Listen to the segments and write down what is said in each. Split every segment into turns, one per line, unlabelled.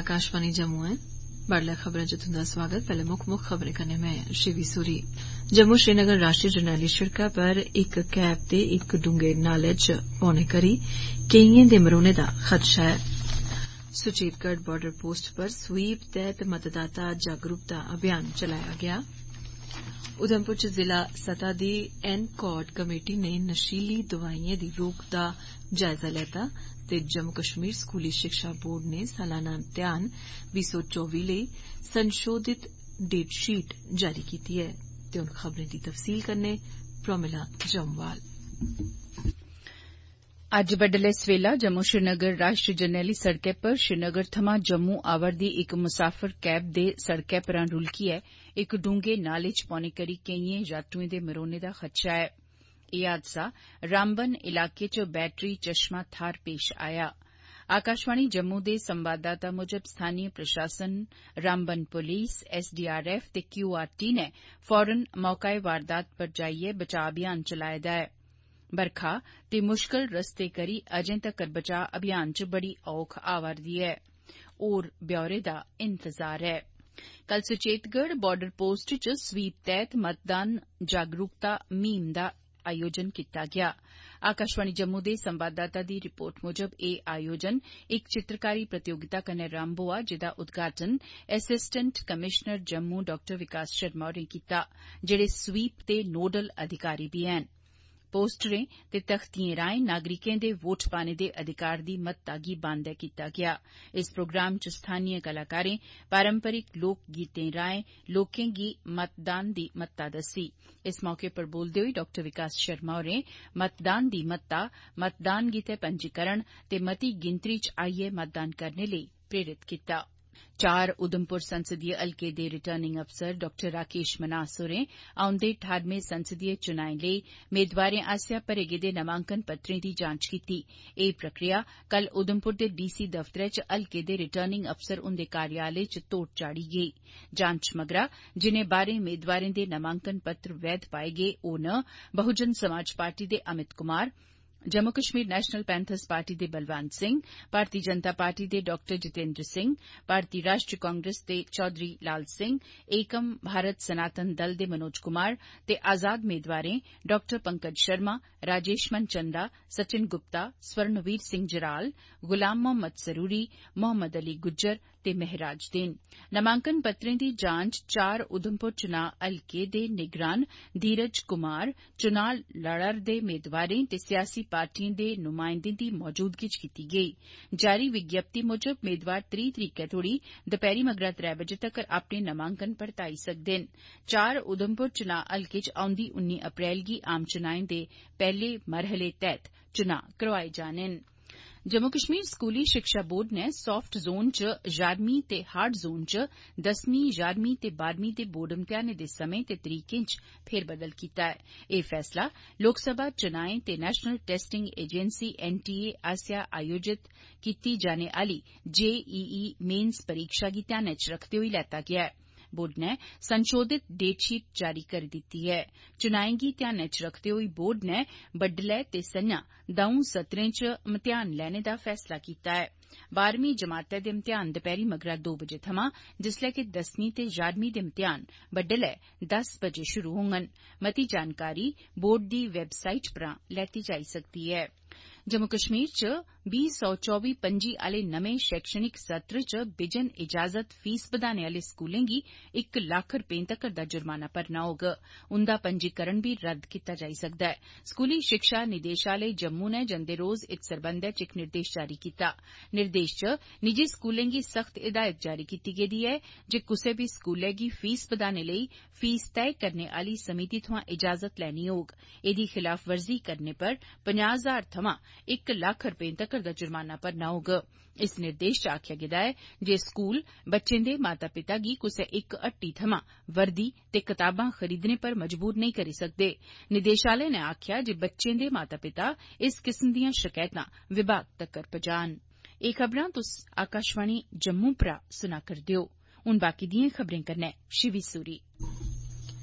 आकाशवाणी जम्मू है। बडलै खबरें च तुंदा स्वागत। पहले मुक्ख खबरें कन्नै मैं शिवी सूरी। जम्मू श्रीनगर राष्ट्रीय जरनैली शिड़कै पर इक कैब ते इक डूंगे नाले च पौने करी केइयें दे मरोने दा खदशा ऐ। सुचेतगढ़ बार्डर पोस्ट पर स्वीप तैह्त मतदाता जागरूकता अभियान चलाया गया। उधमपुर च जिला सतह दी एनकॉड कमेटी ने नशीली दवाइयें दी रोक दा जायजा लैता ते जम्मू कश्मीर स्कूली शिक्षा बोर्ड ने सालाना इम्तिहान 2024 लेई संशोधित डेटशीट जारी कीती ऐ। ते हुन खबरें दी तफसील कन्नै प्रोमिला जम्वाल।
अज्ज बड्डलै सवेला जम्मू श्रीनगर राष्ट्रीय जरनैली सड़कै पर श्रीनगर थमां जम्मू आवा'रदी इक मुसाफर कैब दे सड़कै परा रुलकियै इक डूंगे नाले च पौने करी केइयें यात्रुएं दे मरोने दा खदशा ऐ। एह् हादसा रामबन इलाके च बैटरी चश्मा थाह्र पेश आया। आकाशवाणी जम्मू दे संवाददाता मुजब स्थानीय प्रशासन, रामबन पुलिस, एसडीआरएफ ते क्यूआरटी नै फौरन मौके वारदात पर जाइयै बचाऽ अभियान चलाए दा ऐ। बरखा ते मुश्कल रस्ते करी अजें तक्कर बचाऽ अभियान च बड़ी औख आवा'रदी ऐ। होर ब्यौरे दा इंतजार ऐ। कल सुचेतगढ़ बार्डर पोस्ट च स्वीप तैह्त मतदान जागरूकता मुहिम दा आयोजन कीता गेआ। आकाशवाणी जम्मू दे संवाददाता दी रिपोर्ट मुजब एह् आयोजन इक चित्रकारी प्रतियोगिता कन्नै रम्भ होआ जेदा उद्घाटन असिस्टेंट कमिशनर जम्मू डॉ विकास शर्मा होरें कीता, जेड़े स्वीप दे नोडल अधिकारी बी हैन। पोस्टरें ते तख्तियें राएं नागरिकें दे वोट पाने दे अधिकार दी महत्ता गी बांदै कीता गेआ। इस प्रोग्राम च स्थानीय कलाकारें पारंपरिक लोक गीतें राएं लोकें गी मतदान दी महत्ता दस्सी। इस मौके पर बोलदे होई डॉ विकास शर्मा होरें मतदान दी महत्ता, मतदान गितै पंजीकरण ते मती गिनतरी च आइयै मतदान करने लेई प्रेरित कीता। 4 उधमपुर संसदीय हलके दे रिटर्निंग अफसर डॉ राकेश मन्हास होरें औंदे 18वें संसदीय चुनाएं लेई मेदवारें आसेआ भरे गेदे नामांकन पत्रें दी जांच कीती। एह् प्रक्रिया कल उधमपुर दे डीसी दफ्तरै च हलके दे रिटर्निंग अफसर हुंदे कार्यालय च तोड़ चाढ़ी गेई। जांच मगरा जिनें 12 मेदवारें दे नामांकन पत्र वैध पाए गे ओह् न बहुजन समाज पार्टी दे Amit Kumar, Jammu Kashmir national panthers party दे बलवंत सिंह, भारतीय जनता पार्टी दे डॉ जितेंद्र सिंह, भारतीय राष्ट्रीय कांग्रेस दे चौधरी लाल सिंह, एकम भारत सनातन दल दे मनोज कुमार ते आजाद मेदवारें डॉ पंकज शर्मा, राजेश मनचंदा, सचिन गुप्ता, स्वर्णवीर सिंह जराल, गुलाम मोहम्मद सरूरी, मोहम्मद अली गुज्जर ते महराज देन। नामांकन पत्रें दी जांच 4 उधमपुर चुनां हलके दे निगरान धीरज कुमार, चुनां लड़ा'रदे मेदवारें ते सियासी पार्टिएं दे नुमाइंदें दी मौजूदगी च कीती गेई। जारी विज्ञप्ति मुजब मेदवार 30 तरीकै तोड़ी दपैह्री मगरा 3 बजे तक्कर अपने नामांकन परताई सकदे न। 4 उधमपुर चुनां हलके च औंदी 19 अप्रैल गी आम चुनाएं दे पैह्ले मरहले तैह्त चुनां करोआए जाने न। जम्मू कश्मीर स्कूली शिक्षा बोर्ड नै सॉफ्ट जोन च 11वीं ते हार्ड जोन च 10वीं, 11वीं ते 12वीं दे बोर्ड इम्तिहानें दे समें ते तरीकें च फेरबदल कीता ऐ। एह् फैसला लोकसभा चुनाएं ते नेशनल टेस्टिंग एजेंसी एनटीए आसेआ आयोजित कीती जाने आह्ली जेईई मेन्स परीक्षा गी ध्यानै च रखदे होई लैता गेआ ऐ। बोर्ड नै संशोधित डेटशीट जारी करी दित्ती ऐ। चुनाएं गी ध्यानै च रखदे होई बोर्ड नै बड्डलै ते संझां दौं सत्रें च इम्तिहान लैने दा फैसला कीता ऐ। 12वीं जमातै दे इम्तिहान दपैह्री मगरा 2 बजे थमां, जिसलै कि 10वीं ते 11वीं दे इम्तिहान बड्डलै 10 बजे शुरू होङन। मती जानकारी बोर्ड दी वैबसाइट परा लैती जाई सकदी ऐ। जम्मू कश्मीर च 2024-25 आह्ले नमें शैक्षणिक सत्र च बिजन इजाजत फीस बधाने आह्ले स्कूलें गी 1 लक्ख रपें तक्कर दा जुर्माना भरना होग। उंदा पंजीकरण बी रद्द कीता जाई सकदा ऐ। स्कूली शिक्षा निदेशालय जम्मू नै जंदे रोज इत सरबंधै च इक निर्देश जारी कीता। निर्देश च निजी स्कूलें गी सख्त हिदायत जारी कीती गेदी ऐ जे कुसै बी स्कूलै गी फीस बधाने लेई फीस तय करने आह्ली समिति थमां इजाजत लैनी होग। एह्दी खिलाफवर्जी करने पर 50,000 थमां 1 लक्ख रपें तक्कर दा जुर्माना भरना होग। इस निर्देश च आखेआ गेदा ऐ जे स्कूल बच्चें दे माता पिता गी कुसै इक हट्टी थमां वर्दी ते कताबां खरीदने पर मजबूर नेईं करी सकदे। निदेशालय नै आखेआ जे बच्चें दे माता पिता इस किस्म दिआं शकैतां विभाग तक्कर पजान। एह् खबरां तुस आकाशवाणी जम्मू परा सुना करदे ओ। हुन बाकी दिएं खबरें कन्नै शिवी सूरी।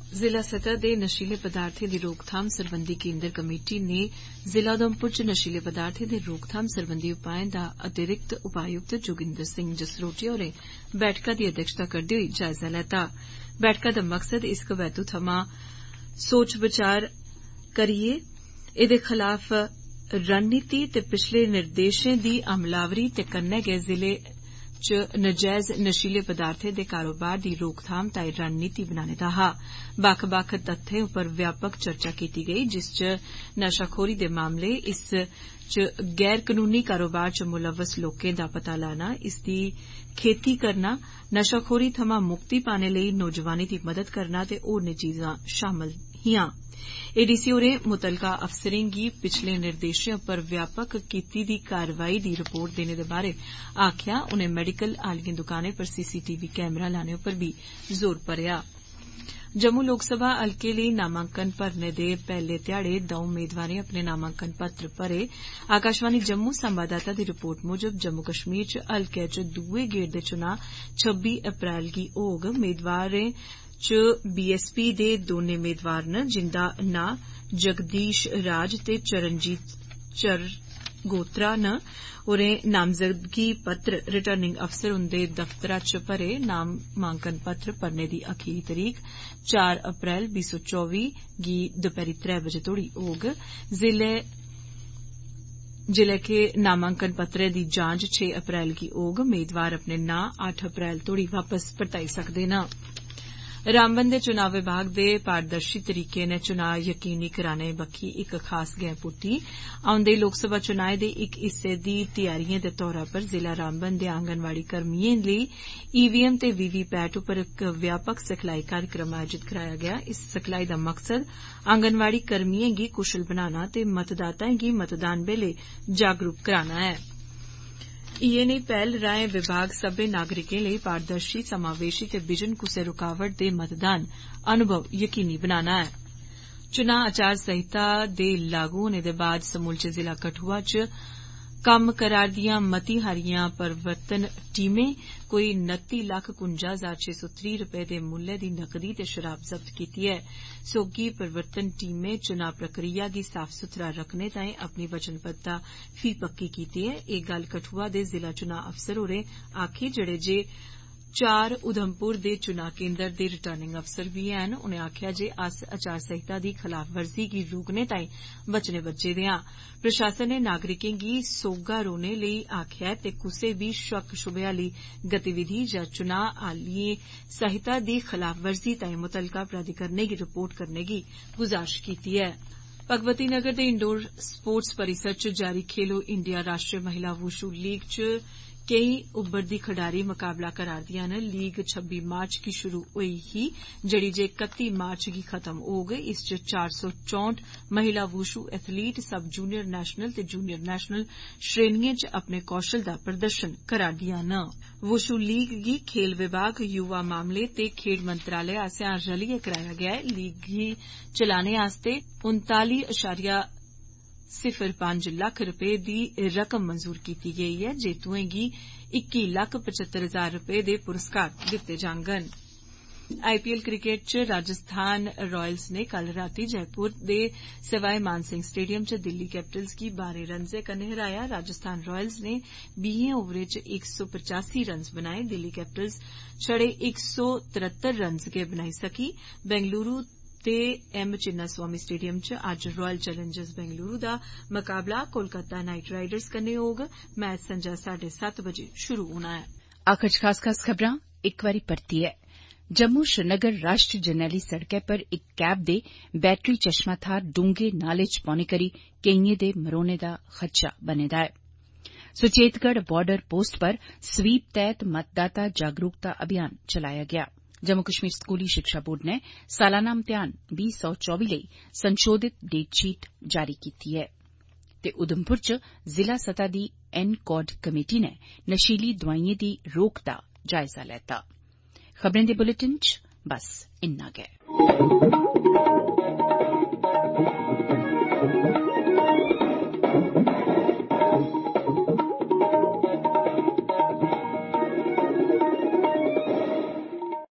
जिला सतह दे नशीले पदार्थें दी रोकथाम सरबंधी केंद्र कमेटी ने जिला उधमपुर च नशीले पदार्थें दे रोकथाम सरबंधी उपाएं दा अतिरिक्त उपायुक्त जोगिंदर सिंह जसरोटिया होरें बैठका दी अध्यक्षता करदे होई जायजा लैता। बैठका दा मकसद इस कबैतू थमां सोच विचार करियै एदे खलाफ रणनीति ते पिछले निर्देशें दी अमलावरी ते कन्नै गै जिले च नजैज नशीले पदार्थें दे कारोबार दी रोकथाम ताईं रणनीति बनाने दा हा। बक्ख बक्ख तत्थें उप्पर व्यापक चर्चा कीती गेई जिस च नशाखोरी दे मामले, इस च गैर कनूनी कारोबार च मुलव्वस लोकें दा पता लाना, इसदी खेती करना, नशाखोरी थमां मुक्ति पाने लेई नौजवानें दी मदद करना ते होरनें चीजां शामल हियां। एडीसी होरें मुतलका अफसरें गी पिछले निर्देशें उप्पर व्यापक कीती दी कारवाई दी रिपोर्ट देने दे बारै आखेआ। उनें मेडिकल आलियें दुकानें पर सीसीटीवी कैमरा लाने उप्पर बी जोर भरेआ। जम्मू लोकसभा हलके लेई नामांकन भरने दे पैहले ध्याड़े 2 मेदवारें अपने नामांकन पत्र भरे। आकाशवाणी जम्मू संवाददाता दी रिपोर्ट मुजब जम्मू कश्मीर च हलके च दुए गेड़ दे चुनां 26 अप्रैल गी होग। मेदवारें च बीएसपी दे दोने मेदवार न जिंदा नां जगदीश राज ते चरणजीत चरगोत्रा न। उनें नामजदगी पत्र रिटर्निंग अफसर हुंदे दफ्तरा च भरे। नामांकन पत्र भरने दी अखीरी तरीक 4 अप्रैल 2024 गी दपैहरी 3 बजे तोड़ी होग। जिले के नामांकन पत्रें दी जांच 6 अप्रैल गी होग। मेदवार अपने नां 8 अप्रैल तोड़ी वापस परताई सकदे न। रामबन दे चुनाव विभाग दे पारदर्शी तरीके नै चुनां यकीनी कराने बक्खी इक खास गैं पुट्टी। औंदे लोकसभा चुनाएं दे इक हिस्से दी तैयारियें दे तौरा पर जिला रामबन दे आंगनवाड़ी कर्मियें लेई ईवीएम ते वीवीपैट उप्पर इक व्यापक सिखलाई कार्यक्रम आयोजित कराया गया। इस सिखलाई दा मकसद आंगनवाड़ी कर्मियें गी कुशल बनाना ते मतदाताएं गी मतदान बेल्ले जागरूक कराना ऐ। इयै नेही पैहल राएं विभाग सब्बै नागरिकें लेई पारदर्शी, समावेशी ते बिजन कुसै रुकावट दे मतदान अनुभव यकीनी बनाना ऐ। चुनां आचार संहिता दे लागू होने दे बाद समूलचे जिला कठुआ च कम्म करा'रदियां मती हारियां प्रवर्तन टीमें कोई 29,59,630 रपे दे मुल्लै दी नकदी ते शराब जब्त कीती ऐ। सोगी प्रवर्तन टीमें चुनां प्रक्रिया गी साफ सुथरा रखने ताईं अपनी वचनबद्धता फी पक्की कीती ऐ। एह् गल्ल कठुआ दे जिला चुनां अफसर होरें आखी जेड़े जे 4 उधमपुर दे चुनां केन्द्र दे रिटर्निंग अफसर बी हैन। उनें आखेआ जे अस आचार संहिता दी खलाफवर्जी गी रोकने ताईं वचने बज्झे दे आं। प्रशासन ने नागरिकें गी सोह्गा रौह्ने लेई आखेआ ते कुसै बी शक शुबे आली गतिविधि जां चुनां आलियें संहिता दी खलाफवर्जी ताईं मुतलका प्राधिकरणें गी रिपोर्ट करने गी गुजारिश कीती ऐ। भगवती नगर दे इंडोर स्पोर्ट्स परिसर च जारी खेलो इंडिया राष्ट्रीय महिला वुशु लीग च केई उब्बरदी खडारी मुकाबला करा'रदियां न। लीग 26 मार्च गी शुरू होई ही जेड़ी जे 31 मार्च गी खत्म होग। इस च 464 महिला wushu athlete sub junior national ते जूनियर नेशनल श्रेणिएं च अपने कौशल दा प्रदर्शन करा'रदियां न। वुशु लीग गी खेल विभाग, युवा मामले ते खेड मंत्रालय आसेआ रलियै कराया गेआ ऐ। लीग गी चलाने आस्तै 39.05 लक्ख रपे दी रकम मंजूर कीती गेई ऐ। जेतुएं गी 21,75,000 रपे दे पुरस्कार दित्ते जाङन। आईपीएल क्रिकेट च राजस्थान रॉयल्स ने कल रातीं जयपुर दे सवाई मानसिंह स्टेडियम च दिल्ली कैपिटल्स गी 12 रन्ज़ें कन्नै हराया। राजस्थान रॉयल्स ने 20 ओवरें च 185 रन्स बनाए। दिल्ली कैपिटल्स छड़े 173 रन्स गै बनाई सकी। बेंगलुरु ते एम चिन्नास्वामी स्टेडियम च अज्ज रॉयल चैलेंजर्स बेंगलुरु दा मुकाबला कोलकाता नाइट राइडर्स कन्नै होग। मैच संजा 7:30 बजे शुरू होना ऐ।
आखिर खास खबरां इक बारी परतियै। जम्मू श्रीनगर राष्ट्रीय जरनैली सड़कै पर इक कैब दे बैटरी चश्मा थाहर डूंगे नाले च पौने करी केइयें दे मरोने दा खदशा बने दा ऐ। सुचेतगढ़ बार्डर पोस्ट पर स्वीप तैह्त मतदाता जागरूकता अभियान चलाया गेआ। जम्मू कश्मीर स्कूली शिक्षा बोर्ड ने सालाना इम्तिहान 2024 लेई संशोधित डेटशीट जारी कीती ऐ। ते उधमपुर च जिला सतह दी एनकॉड कमेटी ने नशीली दोआइयें दी रोक दा जायजा लैता। खबरें दे बुलेटिन च बस इन्ना गै।